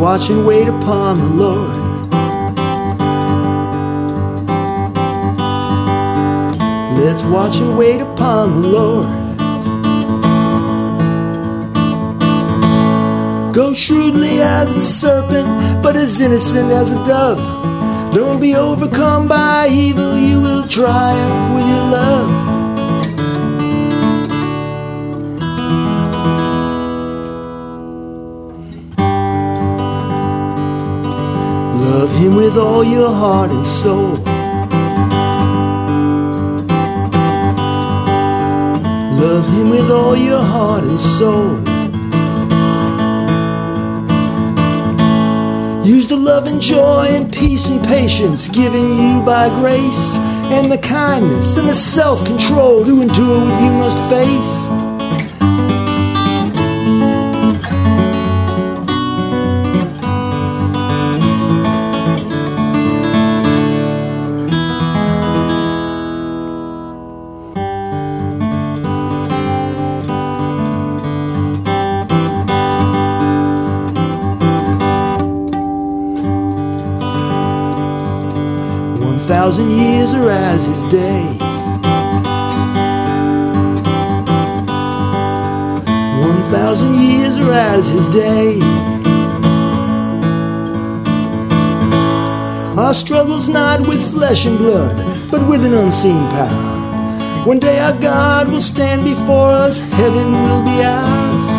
watch and wait upon the Lord. Let's watch and wait upon the Lord. Go shrewdly as a serpent, but as innocent as a dove. Don't be overcome by evil, you will triumph with your love. Love him with all your heart and soul. Love him with all your heart and soul. Use the love and joy and peace and patience given you by grace, and the kindness and the self-control to endure what you must face. 1,000 years are as his day. 1,000 years are as his day. Our struggle's not with flesh and blood, but with an unseen power. One day our God will stand before us, heaven will be ours.